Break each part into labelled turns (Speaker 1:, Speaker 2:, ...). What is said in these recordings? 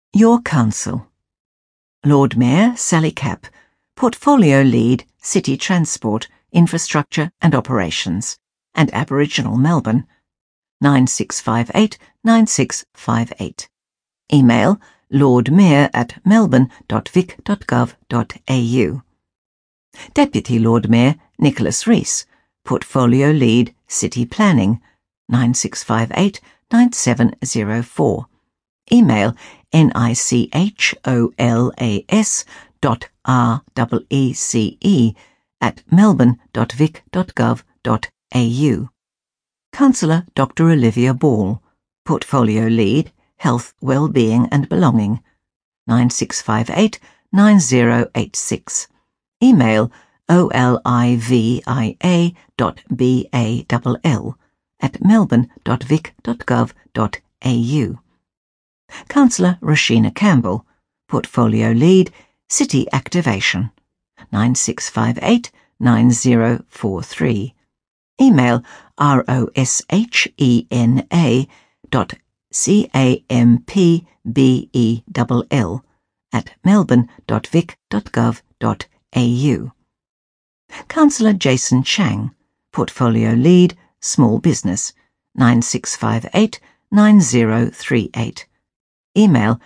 Speaker 1: Your Council. Lord Mayor Sally Capp, Portfolio Lead, City Transport, Infrastructure and Operations, and Aboriginal Melbourne, 9658 9658. Email lordmayor@melbourne.vic.gov.au. Deputy Lord Mayor Nicholas Rees, Portfolio Lead, City Planning, 9658 9704. Email nicholas.recece@melbourne.vic.gov.au. Councillor Dr. Olivia Ball, Portfolio Lead, Health, Wellbeing and Belonging, 9658 9086. Email olivia.ball@melbourne.vic.gov.au. Councillor Rashina Campbell, Portfolio Lead, City Activation, 9658 9043. Email roshena.campbell@melbourne.vic.gov.au. Councillor Jason Chang, Portfolio Lead, Small Business, 9658 9038. Email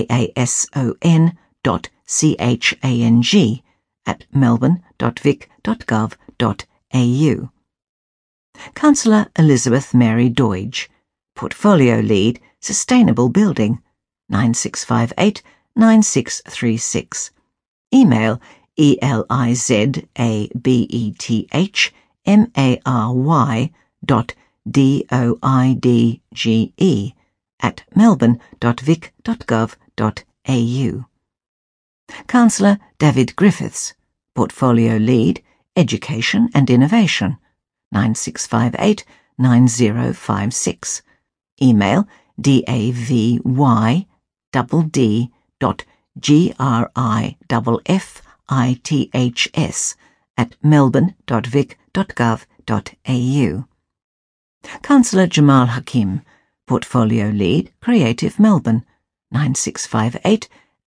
Speaker 1: jason.chang@melbourne.vic.gov.au. Councillor Elizabeth Mary Doidge, Portfolio Lead, Sustainable Building, 9658 9636. Email elizabeth.mary.doidge@melbourne.vic.gov.au. Councillor David Griffiths, Portfolio Lead, Education and Innovation, 9658 9056. Email davy.grifiths@melbourne.vic.gov.au. Councillor Jamal Hakim, Portfolio Lead, Creative Melbourne, 9658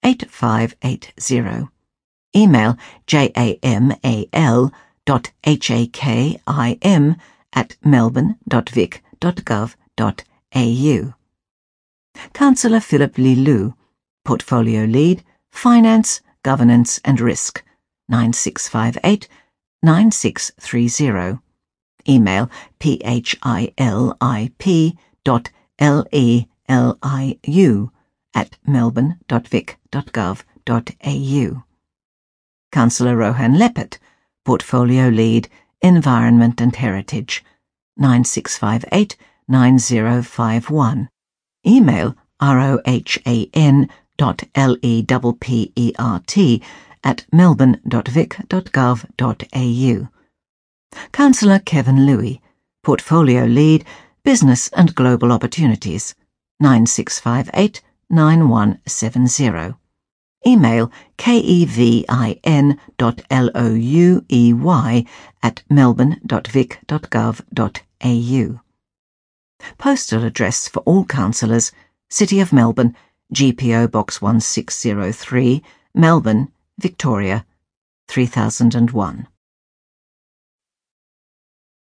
Speaker 1: 8580. Email jamal.hakim@melbourne.vic.gov.au. Councillor Philip Lee Liu, Portfolio Lead, Finance, Governance and Risk, 9658 9630. Email philip.liu@melbourne.vic.gov.au. Councillor Rohan Leppert, Portfolio Lead, Environment and Heritage, 9658 9051. Email rohan.leppert@melbourne.vic.gov.au. Councillor Kevin Louis, Portfolio Lead, Business and Global Opportunities, 9658 9170. Email kevin.louey@melbourne.vic.gov.au. Postal address for all councillors, City of Melbourne, GPO Box 1603, Melbourne, Victoria, 3001.